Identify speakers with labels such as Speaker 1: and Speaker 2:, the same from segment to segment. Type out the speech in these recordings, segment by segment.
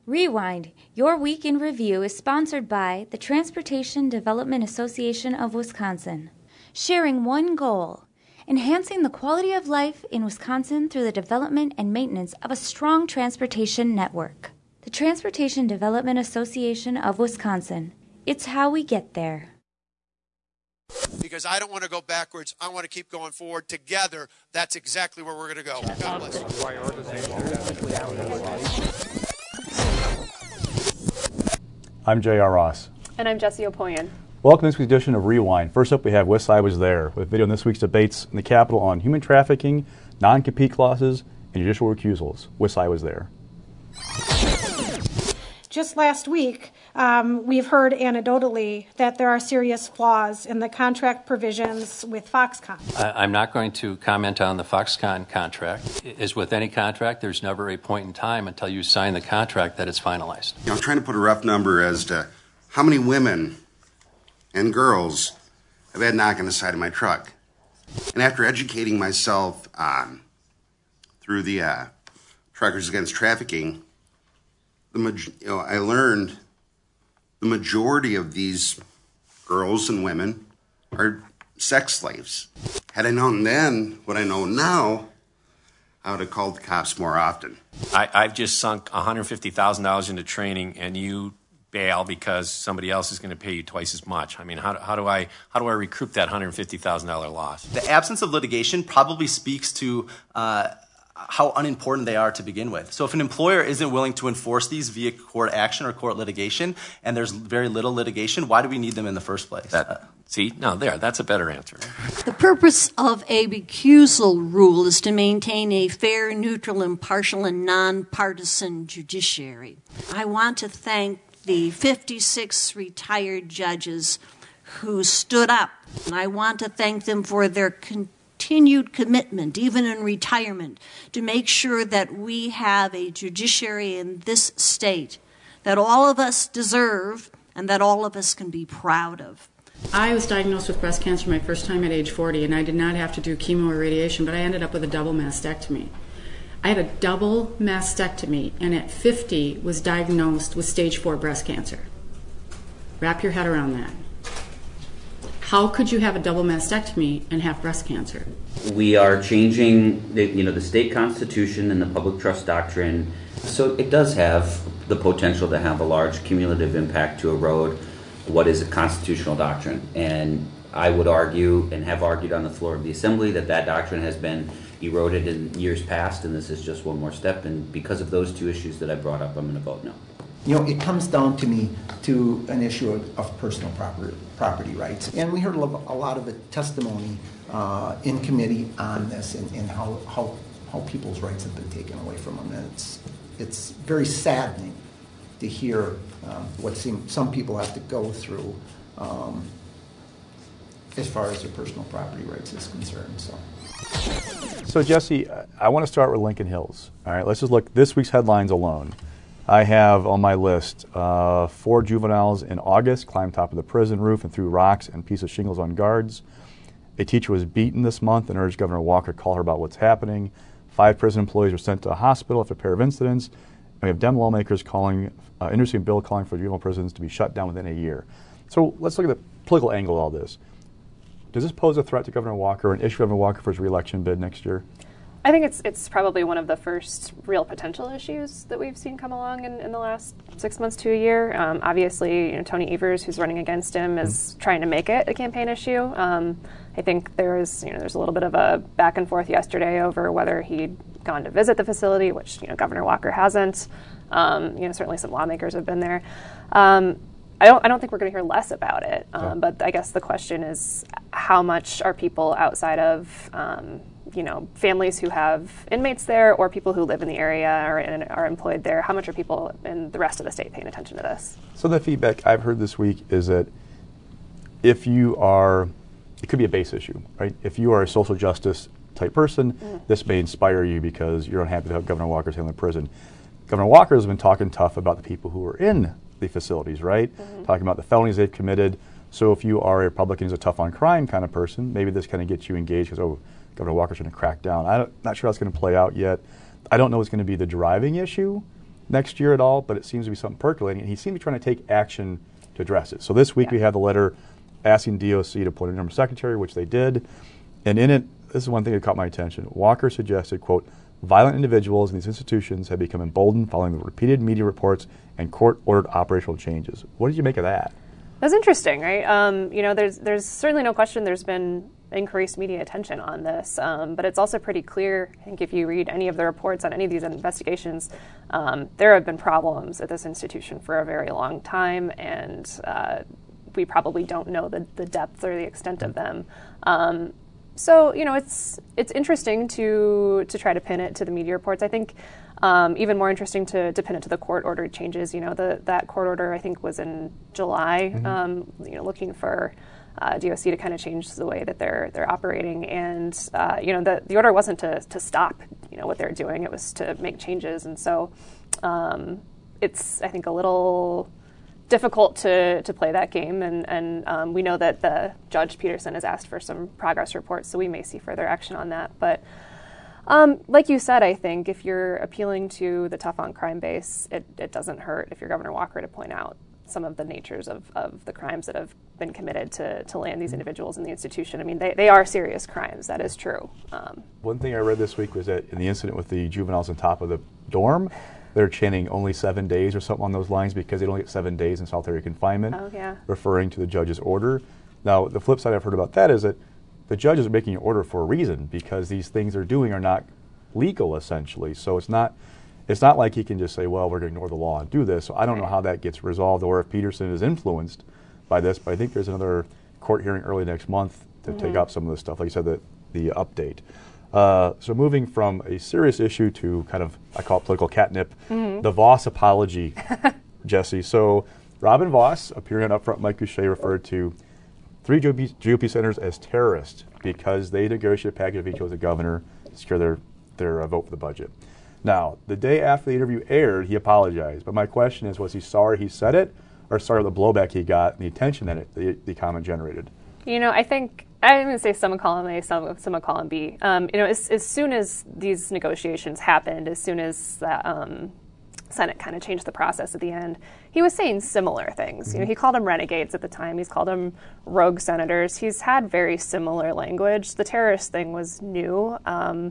Speaker 1: Rewind, your week in review is sponsored by the Transportation Development Association of Wisconsin. Sharing one goal, enhancing the quality of life in Wisconsin through the development and maintenance of a strong transportation network. The Transportation Development Association of Wisconsin. It's how we get there.
Speaker 2: Because I don't want to go backwards. I want to keep going forward. Together, that's exactly where we're going to go. God bless you.
Speaker 3: I'm J.R. Ross.
Speaker 4: And I'm Jesse Opoyan.
Speaker 3: Welcome to this week's edition of Rewind. First up, we have West Side Was There, with video on this week's debates in the Capitol on human trafficking, non-compete clauses, and judicial recusals. West Side Was There.
Speaker 5: Just last week, we've heard anecdotally that there are serious flaws in the contract provisions with Foxconn.
Speaker 6: I'm not going to comment on the Foxconn contract. As with any contract, there's never a point in time until you sign the contract that it's finalized.
Speaker 7: I'm trying to put a rough number as to how many women and girls have had knock on the side of my truck. And after educating myself through the Truckers Against Trafficking, I learned the majority of these girls and women are sex slaves. Had I known then what I know now, I would have called the cops more often.
Speaker 8: I've just sunk $150,000 into training, and you bail because somebody else is going to pay you twice as much. I mean, how do I recoup that $150,000 loss?
Speaker 9: The absence of litigation probably speaks to how unimportant they are to begin with. So if an employer isn't willing to enforce these via court action or court litigation, and there's very little litigation, why do we need them in the first place?
Speaker 8: That's a better answer.
Speaker 10: The purpose of a recusal rule is to maintain a fair, neutral, impartial, and nonpartisan judiciary. I want to thank the 56 retired judges who stood up, and I want to thank them for their continued commitment, even in retirement, to make sure that we have a judiciary in this state that all of us deserve and that all of us can be proud of.
Speaker 11: I was diagnosed with breast cancer my first time at age 40, and I did not have to do chemo or radiation, but I ended up with a double mastectomy. I had a double mastectomy, and at 50 was diagnosed with stage 4 breast cancer. Wrap your head around that. How could you have a double mastectomy and have breast cancer?
Speaker 12: We are changing the state constitution and the public trust doctrine, so it does have the potential to have a large cumulative impact to erode what is a constitutional doctrine. And I would argue, and have argued on the floor of the Assembly, that doctrine has been eroded in years past, and this is just one more step. And because of those two issues that I brought up, I'm going to vote no.
Speaker 13: It comes down to me to an issue of personal property rights. And we heard a lot of the testimony in committee on this and how people's rights have been taken away from them. And it's very saddening to hear what some people have to go through as far as their personal property rights is concerned.
Speaker 3: So Jesse, I want to start with Lincoln Hills. All right, let's just look this week's headlines alone. I have on my list 4 juveniles in August climbed top of the prison roof and threw rocks and pieces of shingles on guards. A teacher was beaten this month and urged Governor Walker to call her about what's happening. 5 prison employees were sent to a hospital after a pair of incidents. And we have Dem lawmakers introducing a bill calling for juvenile prisons to be shut down within a year. So let's look at the political angle of all this. Does this pose a threat to Governor Walker, an issue Governor Walker for his re-election bid next year?
Speaker 4: I think it's probably one of the first real potential issues that we've seen come along in the last 6 months to a year. Obviously, Tony Evers, who's running against him, is trying to make it a campaign issue. I think there's a little bit of a back and forth yesterday over whether he'd gone to visit the facility, which Governor Walker hasn't. Certainly some lawmakers have been there. I don't think we're going to hear less about it. But I guess the question is, how much are people outside of families who have inmates there or people who live in the area or are employed there, how much are people in the rest of the state paying attention to this?
Speaker 3: So the feedback I've heard this week is that it could be a base issue, right? If you are a social justice type person, this may inspire you because you're unhappy that Governor Walker's handling prison. Governor Walker has been talking tough about the people who are in the facilities, right? Talking about the felonies they've committed. So if you are a Republican who's a tough on crime kind of person, maybe this kind of gets you engaged because, Governor Walker's going to crack down. I'm not sure how it's going to play out yet. I don't know what's going to be the driving issue, next year at all, but it seems to be something percolating, and he seems to be trying to take action to address it. So this week we have the letter asking DOC to appoint a interim secretary, which they did, and in it, this is one thing that caught my attention. Walker suggested, quote, violent individuals in these institutions have become emboldened following the repeated media reports and court-ordered operational changes. What did you make of that?
Speaker 4: That's interesting, right? There's certainly no question there's been increased media attention on this, but it's also pretty clear, I think if you read any of the reports on any of these investigations, there have been problems at this institution for a very long time, and we probably don't know the depth or the extent of them. So, it's interesting to try to pin it to the media reports. I think even more interesting to pin it to the court-ordered changes. That court order, I think, was in July, looking for DOC to kind of change the way that they're operating. And, the order wasn't to stop, what they're doing. It was to make changes. And so it's, I think, a little difficult to play that game, and we know that the Judge Peterson has asked for some progress reports, so we may see further action on that. But like you said, I think if you're appealing to the tough on crime base, it doesn't hurt if you're Governor Walker to point out some of the natures of the crimes that have been committed to land these individuals in the institution. I mean, they are serious crimes, that is true.
Speaker 3: One thing I read this week was that in the incident with the juveniles on top of the dorm, they're chanting only 7 days or something on those lines because they only get 7 days in solitary confinement, referring to the judge's order. Now, the flip side I've heard about that is that the judges are making an order for a reason because these things they're doing are not legal, essentially. So it's not like he can just say, well, we're going to ignore the law and do this. So I don't know how that gets resolved or if Peterson is influenced by this, but I think there's another court hearing early next month to take up some of this stuff, like you said, the update. So moving from a serious issue to kind of, I call it political catnip, the Vos apology, Jesse. So Robin Vos, appearing on Upfront, Mike Gousha referred to 3 GOP senators as terrorists because they negotiated a package of vetoes with the governor to secure their vote for the budget. Now, the day after the interview aired, he apologized. But my question is, was he sorry he said it or sorry for the blowback he got and the attention that the comment generated?
Speaker 4: I think I'm going to say some would call him A, some would call him B. As soon as these negotiations happened, as soon as the Senate kind of changed the process at the end, he was saying similar things. He called them renegades at the time. He's called them rogue senators. He's had very similar language. The terrorist thing was new, and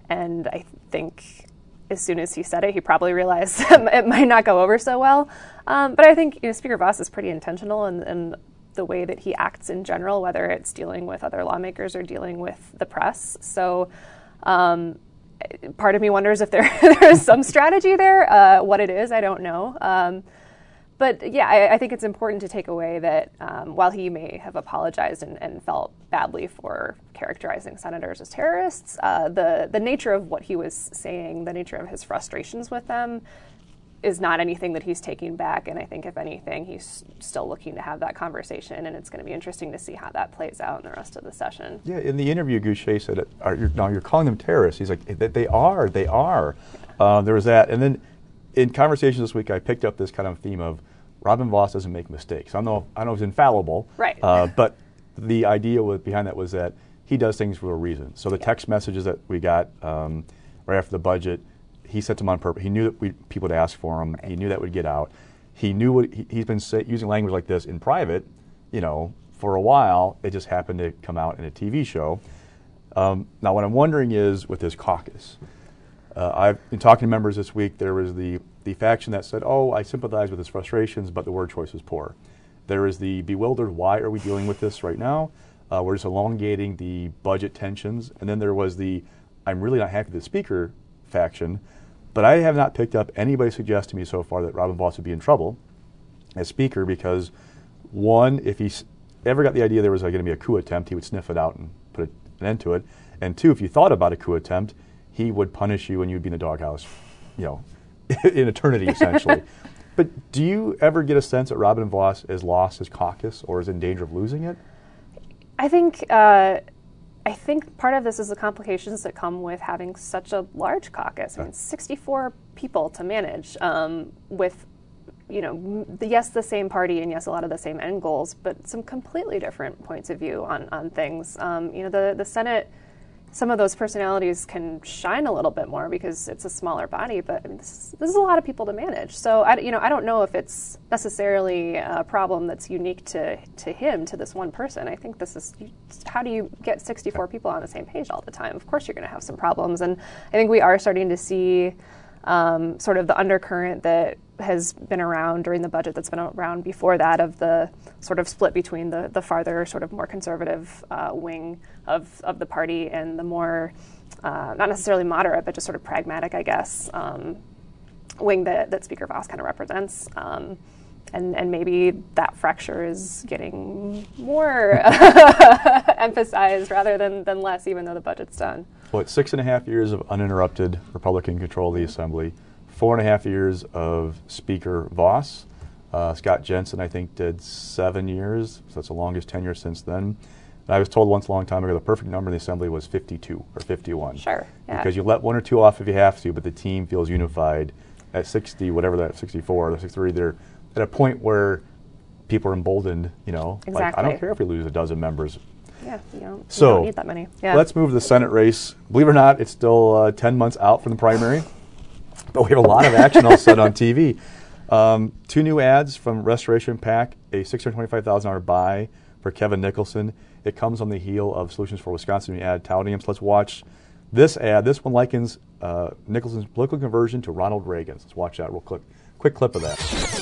Speaker 4: I think as soon as he said it, he probably realized it might not go over so well. But I think Speaker Vos is pretty intentional in the way that he acts in general, whether it's dealing with other lawmakers or dealing with the press. So part of me wonders if there is some strategy there. What it is, I don't know. But yeah, I think it's important to take away that while he may have apologized and felt badly for characterizing senators as terrorists, the nature of what he was saying, the nature of his frustrations with them, is not anything that he's taking back. And I think, if anything, he's still looking to have that conversation. And it's going to be interesting to see how that plays out in the rest of the session. Yeah, in the interview, Gousha said, you're calling them terrorists. He's like, they are. There was that. And then in conversations this week, I picked up this kind of theme of Robin Vos doesn't make mistakes. I know he's infallible. Right. But the idea behind that was that he does things for a reason. So the text messages that we got right after the budget, he sent them on purpose. He knew that people would ask for him. Right. He knew that would get out. He knew what he's been using language like this in private, for a while. It just happened to come out in a TV show. Now, what I'm wondering is with this caucus, I've been talking to members this week. There was the faction that said, I sympathize with his frustrations, but the word choice was poor. There is the bewildered, why are we dealing with this right now? We're just elongating the budget tensions. And then there was the, I'm really not happy with the speaker faction. But I have not picked up anybody suggest to me so far that Robin Vos would be in trouble as speaker because, one, if he ever got the idea there was going to be a coup attempt, he would sniff it out and put an end to it. And two, if you thought about a coup attempt, he would punish you and you'd be in the doghouse, in eternity, essentially. But do you ever get a sense that Robin Vos has lost his caucus or is in danger of losing it? I think part of this is the complications that come with having such a large caucus. I mean, 64 people to manage with, yes, the same party and yes, a lot of the same end goals, but some completely different points of view on things. The Senate some of those personalities can shine a little bit more because it's a smaller body, but I mean, this is a lot of people to manage. So I don't know if it's necessarily a problem that's unique to him, to this one person. I think this is, how do you get 64 people on the same page all the time? Of course you're going to have some problems, and I think we are starting to see sort of the undercurrent that has been around during the budget that's been around before that, of the sort of split between the farther sort of more conservative wing of the party and the more not necessarily moderate but just sort of pragmatic, I guess, wing that Speaker Vos kind of represents. And maybe that fracture is getting more emphasized rather than less, even though the budget's done.
Speaker 3: Well, it's 6.5 years of uninterrupted Republican control of the Assembly, 4.5 years of Speaker Vos. Scott Jensen, I think, did 7 years, so that's the longest tenure since then. And I was told once a long time ago the perfect number in the Assembly was 52 or 51.
Speaker 4: Sure, yeah.
Speaker 3: Because you let one or two off if you have to, but the team feels unified. At 60, whatever that, 64 or 63, they're at a point where people are emboldened, you know.
Speaker 4: Exactly.
Speaker 3: Like, I don't care if we lose a dozen members.
Speaker 4: Yeah, you don't need that many.
Speaker 3: Yeah. Let's move to the Senate race. Believe it or not, it's still 10 months out from the primary, but we have a lot of action all set on TV. 2 new ads from Restoration PAC, a $625,000 buy for Kevin Nicholson. It comes on the heel of Solutions for Wisconsin ad touting him. So let's watch this ad. This one likens Nicholson's political conversion to Ronald Reagan's. Let's watch that real quick clip of that.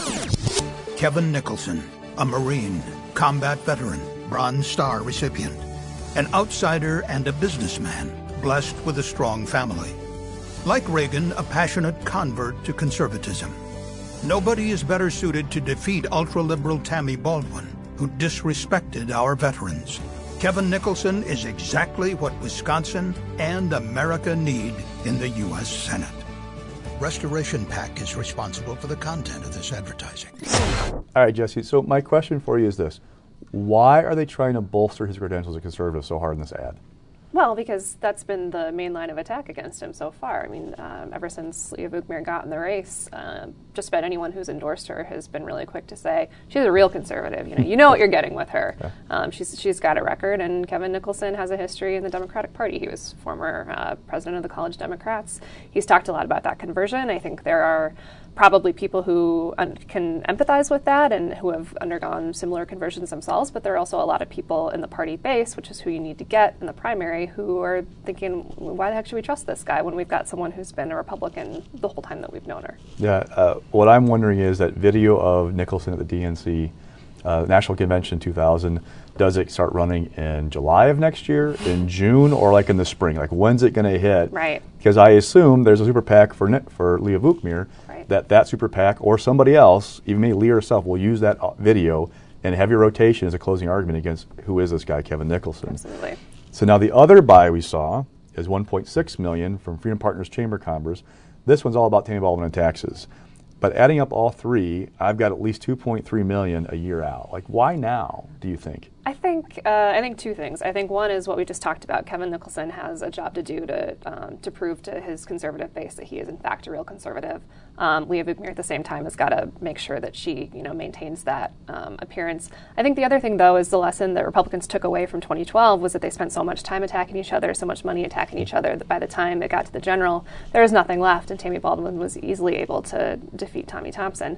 Speaker 14: Kevin Nicholson, a Marine, combat veteran, Bronze Star recipient, an outsider and a businessman, blessed with a strong family. Like Reagan, a passionate convert to conservatism. Nobody is better suited to defeat ultra-liberal Tammy Baldwin, who disrespected our veterans. Kevin Nicholson is exactly what Wisconsin and America need in the U.S. Senate. Restoration PAC is responsible for the content of this advertising.
Speaker 3: All right, Jesse, so my question for you is this. Why are they trying to bolster his credentials as a conservative so hard in this ad?
Speaker 4: Well, because that's been the main line of attack against him so far. I mean, ever since Leah Vukmir got in the race, just about anyone who's endorsed her has been really quick to say she's a real conservative. You know what you're getting with her. She's got a record, and Kevin Nicholson has a history in the Democratic Party. He was former president of the College Democrats. He's talked a lot about that conversion. I think there are probably people who can empathize with that and who have undergone similar conversions themselves, but there are also a lot of people in the party base, which is who you need to get in the primary, who are thinking, why the heck should we trust this guy when we've got someone who's been a Republican the whole time that we've known her?
Speaker 3: Yeah, what I'm wondering is that video of Nicholson at the DNC National Convention 2000, does it start running in July of next year, in June, or like in the spring? Like, when's it going to hit?
Speaker 4: Right.
Speaker 3: Because I assume there's a super PAC for Leah Vukmir, that super PAC or somebody else, even maybe Leah herself, will use that video and heavy rotation as a closing argument against who is this guy, Kevin Nicholson.
Speaker 4: Absolutely.
Speaker 3: So now the other buy we saw is $1.6 million from Freedom Partners Chamber of Commerce. This one's all about Tammy Baldwin and taxes. But adding up all three, I've got at least $2.3 million a year out. Like, why now, do you think?
Speaker 4: I think two things. I think one is what we just talked about. Kevin Nicholson has a job to do to prove to his conservative base that he is in fact a real conservative. Leah Vukmir at the same time has got to make sure that she maintains that appearance. I think the other thing, though, is the lesson that Republicans took away from 2012 was that they spent so much time attacking each other, so much money attacking each other, that by the time it got to the general, there was nothing left, and Tammy Baldwin was easily able to defeat Tommy Thompson.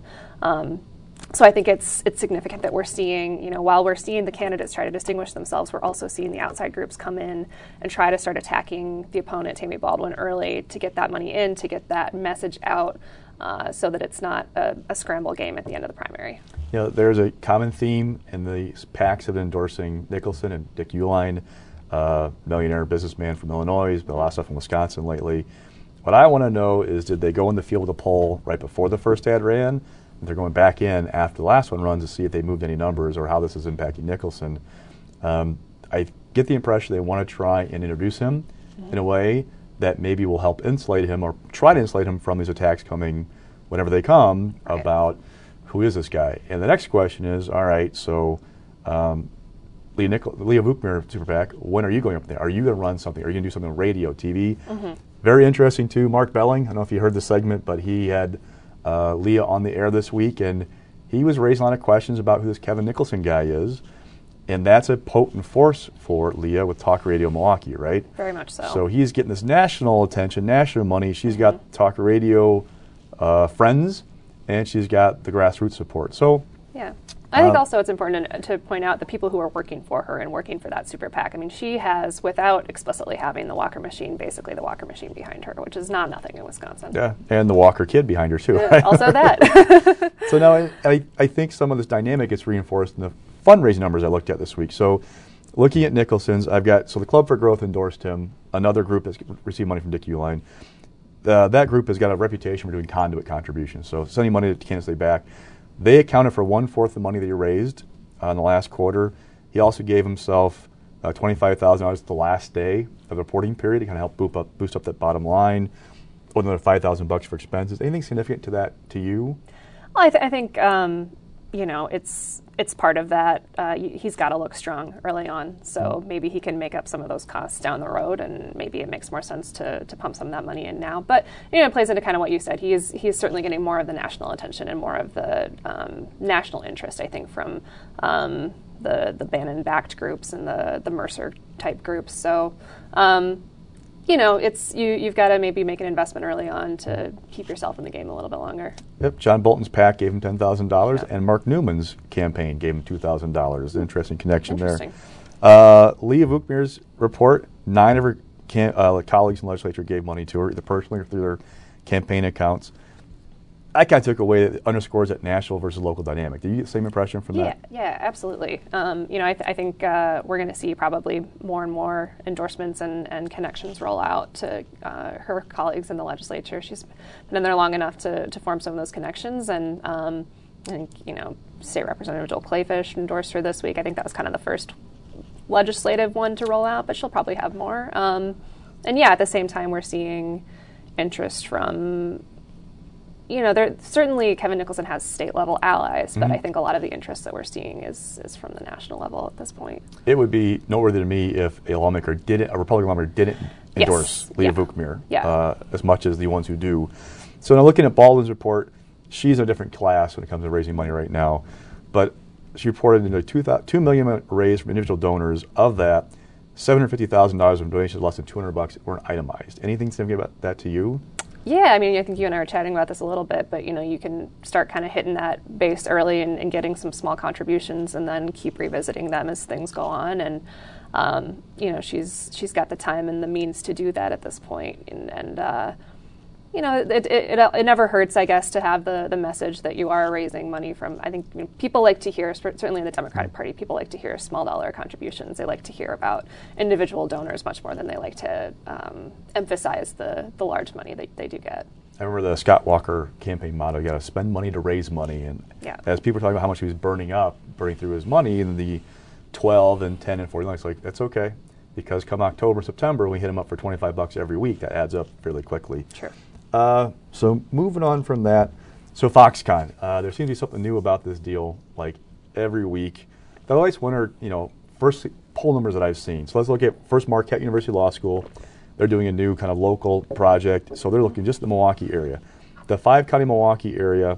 Speaker 4: So I think it's significant that we're seeing, while we're seeing the candidates try to distinguish themselves, we're also seeing the outside groups come in and try to start attacking the opponent, Tammy Baldwin, early to get that money in, to get that message out, so that it's not a scramble game at the end of the primary.
Speaker 3: There's a common theme, and the PACs have been endorsing Nicholson and Dick Uihlein, millionaire businessman from Illinois, but a lot of stuff in Wisconsin lately. What I want to know is, did they go in the field with a poll right before the first ad ran? They're going back in after the last one runs to see if they moved any numbers or how this is impacting Nicholson. I get the impression they want to try and introduce him in a way that maybe will help insulate him or try to insulate him from these attacks coming whenever they come about who is this guy. And the next question is, all right, so Leah Vukmir, Super PAC, when are you going up there? Are you going to run something? Are you going to do something on radio, TV? Very interesting, too. Mark Belling, I don't know if you heard the segment, but he had Leah on the air this week, and he was raising a lot of questions about who this Kevin Nicholson guy is. And that's a potent force for Leah with Talk Radio Milwaukee, right?
Speaker 4: Very much so.
Speaker 3: So he's getting this national attention, national money. She's got Talk Radio friends, and she's got the grassroots support. So
Speaker 4: yeah. I think also it's important to point out the people who are working for her and working for that super PAC. I mean, she has, without explicitly having the Walker machine, basically the Walker machine behind her, which is not nothing in Wisconsin.
Speaker 3: Yeah, and the Walker kid behind her, too.
Speaker 4: Yeah, also that.
Speaker 3: So now I think some of this dynamic gets reinforced in the fundraising numbers I looked at this week. So looking at Nicholson's, I've got, so the Club for Growth endorsed him, another group that's received money from Dick Uihlein. That group has got a reputation for doing conduit contributions, so sending money to candidates they back. They accounted for 1/4 of the money that he raised in the last quarter. He also gave himself $25,000 the last day of the reporting period to kind of help boost up that bottom line, or another $5,000 for expenses. Anything significant to that to you?
Speaker 4: Well, I think it's part of that. He's got to look strong early on, so maybe he can make up some of those costs down the road, and maybe it makes more sense to pump some of that money in now. But it plays into kind of what you said. He's certainly getting more of the national attention and more of the national interest, I think, from the Bannon-backed groups and the Mercer type groups. So. It's you've got to maybe make an investment early on to keep yourself in the game a little bit longer.
Speaker 3: Yep, John Bolton's PAC gave him $10,000, and Mark Newman's campaign gave him $2,000. Interesting connection there. Leah Vukmir's report, 9 of her colleagues in the legislature gave money to her, either personally or through their campaign accounts. I kind of took away that it underscores that national versus local dynamic. Did you get the same impression from that?
Speaker 4: Yeah, absolutely. I think we're going to see probably more and more endorsements and connections roll out to her colleagues in the legislature. She's been in there long enough to form some of those connections, and I think State Representative Joel Clayfish endorsed her this week. I think that was kind of the first legislative one to roll out, but she'll probably have more. At the same time, we're seeing interest from. Certainly Kevin Nicholson has state-level allies, but I think a lot of the interest that we're seeing is from the national level at this point.
Speaker 3: It would be noteworthy to me if a Republican lawmaker didn't endorse Leah Vukmir as much as the ones who do. So now looking at Baldwin's report, she's in a different class when it comes to raising money right now, but she reported into $2 million raised from individual donors. Of that, $750,000 from donations less than $200 weren't itemized. Anything significant about that to you?
Speaker 4: Yeah, I think you and I were chatting about this a little bit, but you can start kind of hitting that base early and getting some small contributions, and then keep revisiting them as things go on. And she's got the time and the means to do that at this point. It never hurts, I guess, to have the message that you are raising money from. I think people like to hear, certainly in the Democratic Party, people like to hear small dollar contributions. They like to hear about individual donors much more than they like to emphasize the large money that they do get.
Speaker 3: I remember the Scott Walker campaign motto, you got to spend money to raise money. And as people were talking about how much he was burning through his money in the 12 and 10 and 40, it's like, that's okay, because come October, September, we hit him up for $25 every week. That adds up fairly quickly.
Speaker 4: Sure.
Speaker 3: So moving on from that, so Foxconn, there seems to be something new about this deal, like every week. The highlights one are, first poll numbers that I've seen. So let's look at first Marquette University Law School. They're doing a new kind of local project. So they're looking just at the Milwaukee area. The 5-county Milwaukee area,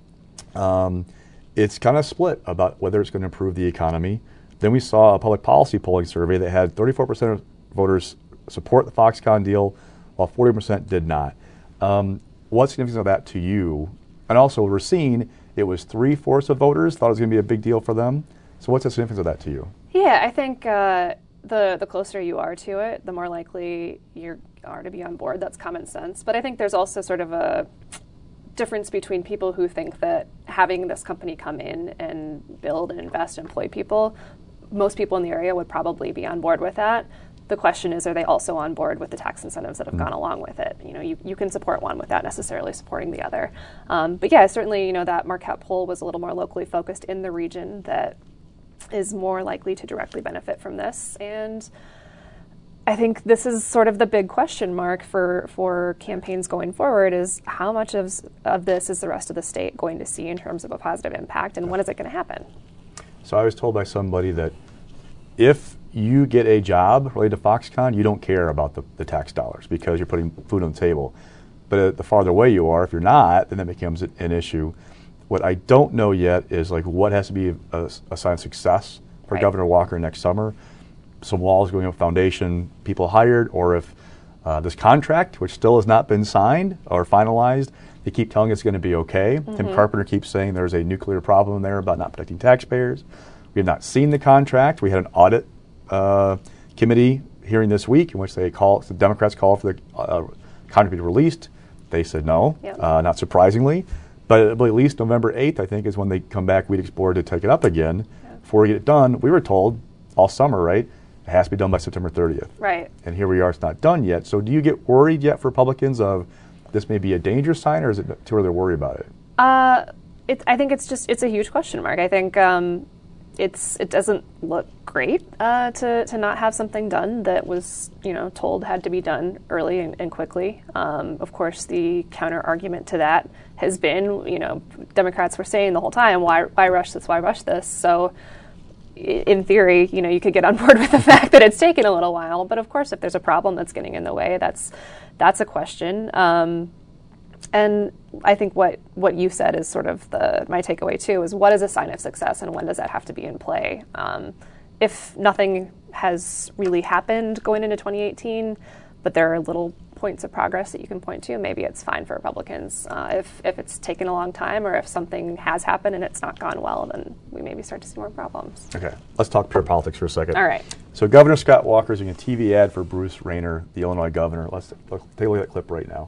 Speaker 3: it's kind of split about whether it's going to improve the economy. Then we saw a public policy polling survey that had 34% of voters support the Foxconn deal, while 40% did not. What's significant of that to you? And also, we're seeing it was 3/4 of voters thought it was going to be a big deal for them. So what's the significance of that to you?
Speaker 4: Yeah, I think the closer you are to it, the more likely you are to be on board. That's common sense. But I think there's also sort of a difference between people who think that having this company come in and build and invest, employ people, most people in the area would probably be on board with that. The question is, are they also on board with the tax incentives that have gone along with it? You can support one without necessarily supporting the other. But yeah, certainly, that Marquette poll was a little more locally focused in the region that is more likely to directly benefit from this. And I think this is sort of the big question mark for campaigns going forward, is how much of this is the rest of the state going to see in terms of a positive impact, and when is it going to happen?
Speaker 3: So I was told by somebody that if you get a job related to Foxconn, you don't care about the tax dollars because you're putting food on the table. But the farther away you are, if you're not, then that becomes an issue. What I don't know yet is what has to be a sign of success for
Speaker 4: Right.
Speaker 3: Governor Walker next summer. Some walls going up, foundation, people hired, or if this contract, which still has not been signed or finalized, they keep telling us it's going to be okay. Tim Carpenter keeps saying there's a nuclear problem there about not protecting taxpayers. We have not seen the contract. We had an audit committee hearing this week in which the Democrats called for the contract to be released. They said no, not surprisingly. But at least November 8th, I think, is when they come back, WEDX board, to take it up again. Before we get it done, we were told all summer, right, it has to be done by September 30th.
Speaker 4: Right.
Speaker 3: And here we are, it's not done yet. So do you get worried yet for Republicans of this may be a danger sign, or is it too early to worry about it?
Speaker 4: I think it's a huge question mark. I think it doesn't look great to not have something done that was told had to be done early and quickly. Of course, the counter argument to that has been Democrats were saying the whole time, why rush this? Why rush this? So in theory, you could get on board with the fact that it's taken a little while. But of course, if there's a problem that's getting in the way, that's a question. And I think what you said is sort of my takeaway too, is what is a sign of success and when does that have to be in play? If nothing has really happened going into 2018, but there are little points of progress that you can point to, maybe it's fine for Republicans. If it's taken a long time, or if something has happened and it's not gone well, then we maybe start to see more problems.
Speaker 3: Okay, let's talk pure politics for a second.
Speaker 4: All right.
Speaker 3: So Governor Scott Walker is doing a TV ad for Bruce Rayner, the Illinois governor. Let's take a look at that clip right now.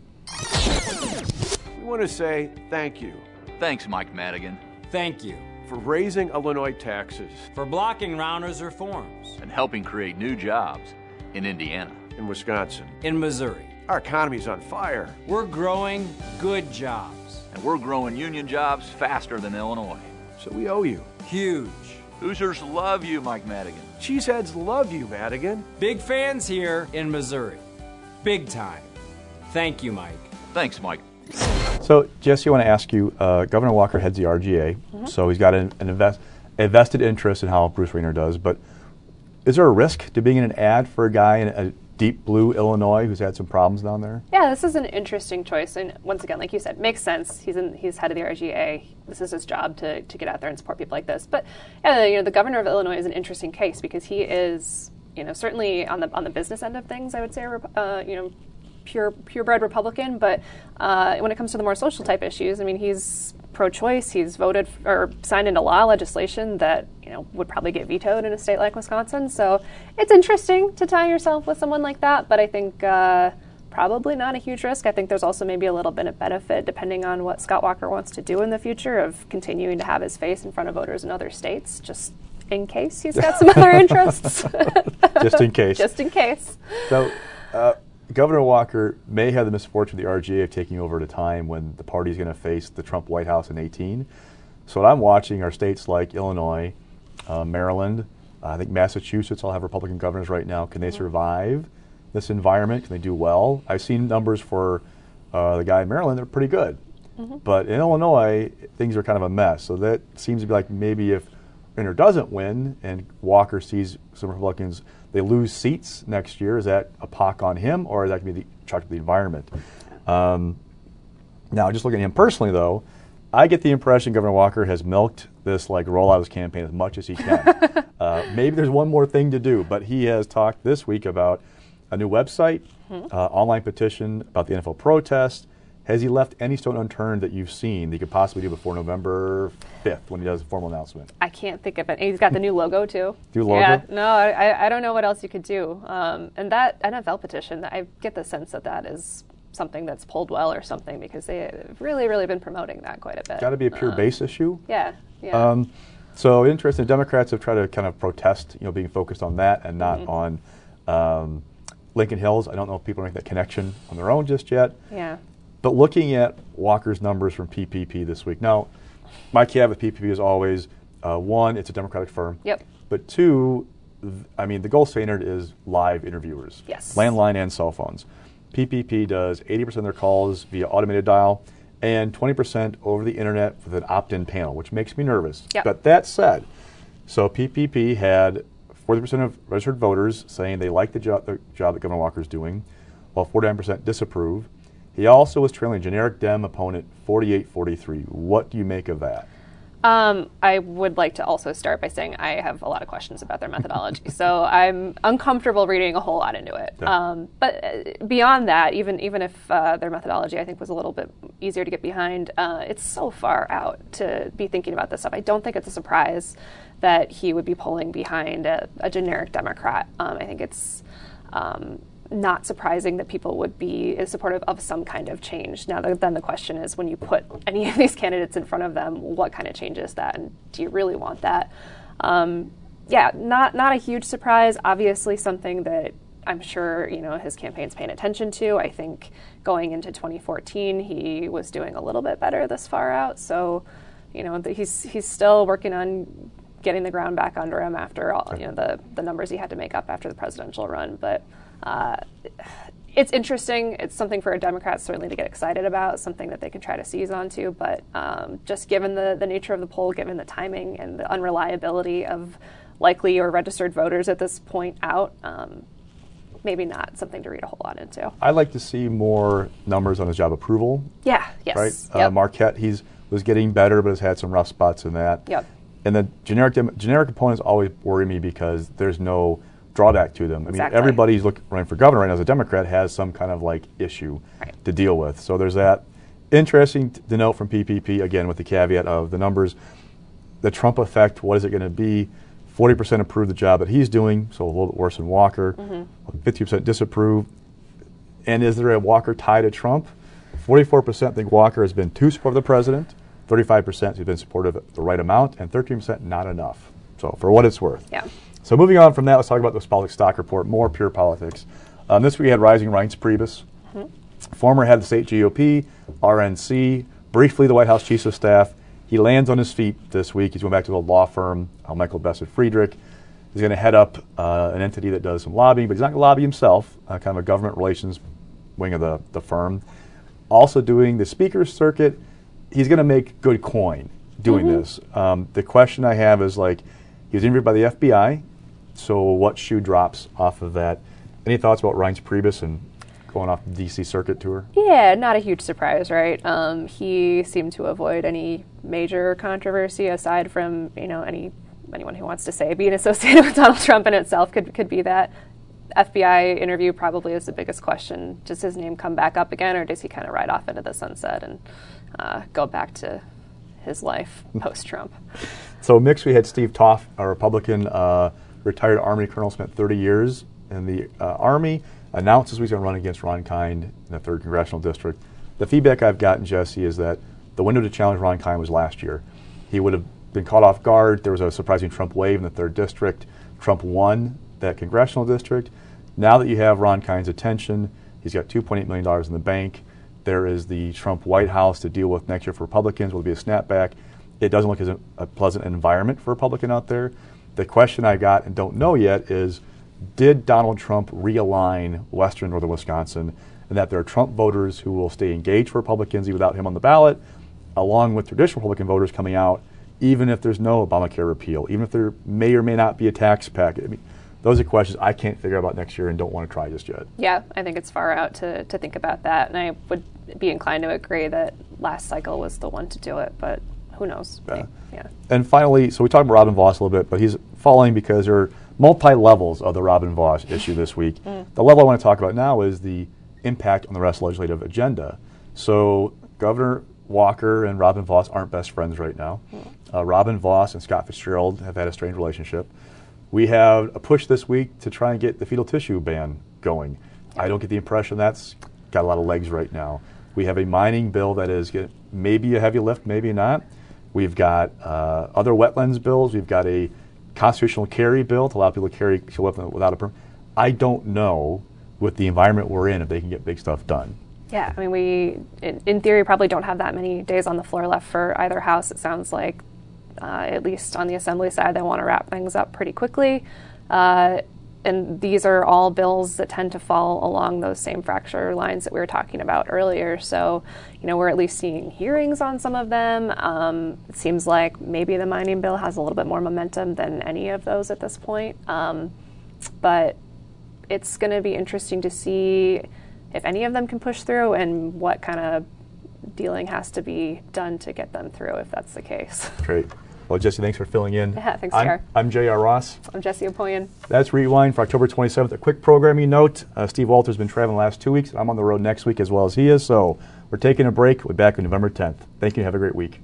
Speaker 15: We want to say thank you.
Speaker 16: Thanks, Mike Madigan.
Speaker 17: Thank you.
Speaker 15: For raising Illinois taxes.
Speaker 17: For blocking Rauner's reforms.
Speaker 16: And helping create new jobs in Indiana.
Speaker 15: In Wisconsin.
Speaker 17: In Missouri.
Speaker 15: Our economy's on fire.
Speaker 17: We're growing good jobs.
Speaker 16: And we're growing union jobs faster than Illinois.
Speaker 15: So we owe you.
Speaker 17: Huge.
Speaker 16: Hoosiers love you, Mike Madigan.
Speaker 15: Cheeseheads love you, Madigan.
Speaker 17: Big fans here in Missouri. Big time. Thank you, Mike.
Speaker 16: Thanks, Mike.
Speaker 3: So, Jesse, I want to ask you, Governor Walker heads the RGA, so he's got a vested interest in how Bruce Rayner does, but is there a risk to being in an ad for a guy in a deep blue Illinois who's had some problems down there?
Speaker 4: Yeah, this is an interesting choice, and once again, like you said, makes sense. He's head of the RGA. This is his job to get out there and support people like this. But the governor of Illinois is an interesting case because he is, certainly on the business end of things, I would say, purebred Republican, but when it comes to the more social type issues, he's pro-choice. He's voted or signed into law legislation that would probably get vetoed in a state like Wisconsin. So it's interesting to tie yourself with someone like that, but I think probably not a huge risk. I think there's also maybe a little bit of benefit depending on what Scott Walker wants to do in the future of continuing to have his face in front of voters in other states, just in case he's got some other interests.
Speaker 3: Just in case.
Speaker 4: Just in case.
Speaker 3: So. Governor Walker may have the misfortune of the RGA of taking over at a time when the party is going to face the Trump White House in 2018. So what I'm watching are states like Illinois, Maryland, I think Massachusetts all have Republican governors right now. Can they survive this environment? Can they do well? I've seen numbers for the guy in Maryland. They're pretty good. But in Illinois, things are kind of a mess. So that seems to be like maybe if Rayner doesn't win and Walker sees some Republicans, they lose seats next year, is that a pock on him, or is that going to be the charge of the environment? Now, just looking at him personally, though, I get the impression Governor Walker has milked this rollout of his campaign as much as he can. Maybe there's one more thing to do, but he has talked this week about a new website, online petition about the NFL protest. Has he left any stone unturned that you've seen that he could possibly do before November 5th when he does a formal announcement?
Speaker 4: I can't think of it. And he's got the new logo, too.
Speaker 3: New logo?
Speaker 4: Yeah, no, I don't know what else you could do. And that NFL petition, I get the sense that is something that's pulled well or something because they've really, really been promoting that quite a bit.
Speaker 3: Got to be a pure base issue?
Speaker 4: Yeah.
Speaker 3: So interesting. Democrats have tried to kind of protest, being focused on that and not on Lincoln Hills. I don't know if people are making that connection on their own just yet.
Speaker 4: Yeah.
Speaker 3: But looking at Walker's numbers from PPP this week, now, my caveat with PPP is always, one, it's a Democratic firm.
Speaker 4: Yep.
Speaker 3: But two, the gold standard is live interviewers.
Speaker 4: Yes.
Speaker 3: Landline and cell phones. PPP does 80% of their calls via automated dial and 20% over the internet with an opt-in panel, which makes me nervous.
Speaker 4: Yep.
Speaker 3: But that said, so PPP had 40% of registered voters saying they like the job that Governor Walker is doing, while 49% disapprove. He also was trailing generic Dem opponent 48-43. What do you make of that?
Speaker 4: I would like to also start by saying I have a lot of questions about their methodology, so I'm uncomfortable reading a whole lot into it.
Speaker 3: Yeah.
Speaker 4: But beyond that, even if their methodology I think was a little bit easier to get behind, it's so far out to be thinking about this stuff. I don't think it's a surprise that he would be polling behind a generic Democrat. I think it's not surprising that people would be supportive of some kind of change. Now, then the question is, when you put any of these candidates in front of them, what kind of change is that, and do you really want that? Yeah, not a huge surprise. Obviously, something that I'm sure his campaign's paying attention to. I think going into 2014, he was doing a little bit better this far out. So, he's still working on getting the ground back under him after all the numbers he had to make up after the presidential run, but. It's interesting. It's something for Democrats certainly to get excited about, something that they can try to seize onto. But just given the nature of the poll, given the timing and the unreliability of likely or registered voters at this point out, maybe not something to read a whole lot into.
Speaker 3: I'd like to see more numbers on his job approval.
Speaker 4: Yeah, yes.
Speaker 3: Right?
Speaker 4: Yep.
Speaker 3: Marquette, was getting better, but has had some rough spots in that.
Speaker 4: Yep.
Speaker 3: And the generic opponents always worry me because there's no drawback to them. I mean,
Speaker 4: Exactly.
Speaker 3: everybody's running for governor right now as a Democrat has some kind of issue to deal with. So there's that. Interesting to note from PPP, again, with the caveat of the numbers, the Trump effect, what is it going to be? 40% approve the job that he's doing, so a little bit worse than Walker. 50% disapprove. And is there a Walker tie to Trump? 44% think Walker has been too supportive of the president, 35% has been supportive the right amount, and 13% not enough. So for what it's worth.
Speaker 4: Yeah.
Speaker 3: So moving on from that, let's talk about this politics stock report, more pure politics. This week we had Rising Reince Priebus, former head of the state GOP, RNC, briefly the White House Chief of Staff. He lands on his feet this week. He's going back to the law firm, Michael Bessett Friedrich. He's going to head up an entity that does some lobbying, but he's not going to lobby himself, kind of a government relations wing of the firm. Also doing the speaker's circuit. He's going to make good coin doing this. The question I have is, he was interviewed by the FBI. So what shoe drops off of that? Any thoughts about Reince Priebus and going off the D.C. circuit tour?
Speaker 4: Yeah, not a huge surprise, right? He seemed to avoid any major controversy aside from, anyone who wants to say being associated with Donald Trump in itself could be that. FBI interview probably is the biggest question. Does his name come back up again, or does he kind of ride off into the sunset and go back to his life post-Trump?
Speaker 3: So mixed, we had Steve Toft, a Republican retired Army colonel, spent 30 years in the Army, announces he's going to run against Ron Kind in the 3rd Congressional District. The feedback I've gotten, Jesse, is that the window to challenge Ron Kind was last year. He would have been caught off guard. There was a surprising Trump wave in the 3rd District. Trump won that Congressional District. Now that you have Ron Kind's attention, he's got $2.8 million in the bank. There is the Trump White House to deal with next year for Republicans. Will there be a snapback? It doesn't look as a pleasant environment for a Republican out there. The question I got and don't know yet is, did Donald Trump realign western northern Wisconsin, and that there are Trump voters who will stay engaged for Republicans even without him on the ballot, along with traditional Republican voters coming out, even if there's no Obamacare repeal, even if there may or may not be a tax package? I mean, those are questions I can't figure out about next year and don't want to try just yet.
Speaker 4: Yeah, I think it's far out to think about that, and I would be inclined to agree that last cycle was the one to do it, but who knows?
Speaker 3: Yeah.
Speaker 4: Yeah.
Speaker 3: And finally, so we talked about Robin Vos a little bit, but he's falling because there are multi-levels of the Robin Vos issue this week. The level I want to talk about now is the impact on the rest of the legislative agenda. So Governor Walker and Robin Vos aren't best friends right now. Robin Vos and Scott Fitzgerald have had a strained relationship. We have a push this week to try and get the fetal tissue ban going. I don't get the impression that's got a lot of legs right now. We have a mining bill that is maybe a heavy lift, maybe not. We've got other wetlands bills. We've got a constitutional carry bill to allow people to carry without a permit. I don't know, with the environment we're in, if they can get big stuff done.
Speaker 4: Yeah, I mean, we, in theory, probably don't have that many days on the floor left for either house. It sounds like, at least on the Assembly side, they want to wrap things up pretty quickly. And these are all bills that tend to fall along those same fracture lines that we were talking about earlier. So, we're at least seeing hearings on some of them. It seems like maybe the mining bill has a little bit more momentum than any of those at this point. But it's going to be interesting to see if any of them can push through and what kind of dealing has to be done to get them through if that's the case.
Speaker 3: Great. Well, Jesse, thanks for filling in.
Speaker 4: Yeah, thanks, JR.
Speaker 3: I'm J.R. Ross.
Speaker 4: I'm Jesse Apoyan.
Speaker 3: That's Rewind for October 27th. A quick programming note. Steve Walter's been traveling the last 2 weeks. I'm on the road next week as well as he is, so we're taking a break. We'll be back on November 10th. Thank you. Have a great week.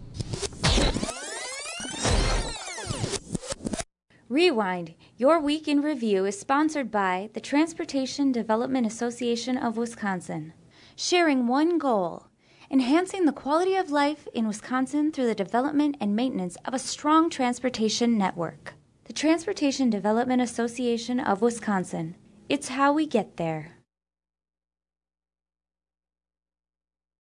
Speaker 1: Rewind, Your Week in Review is sponsored by the Transportation Development Association of Wisconsin. Sharing one goal, enhancing the quality of life in Wisconsin through the development and maintenance of a strong transportation network. The Transportation Development Association of Wisconsin. It's how we get there.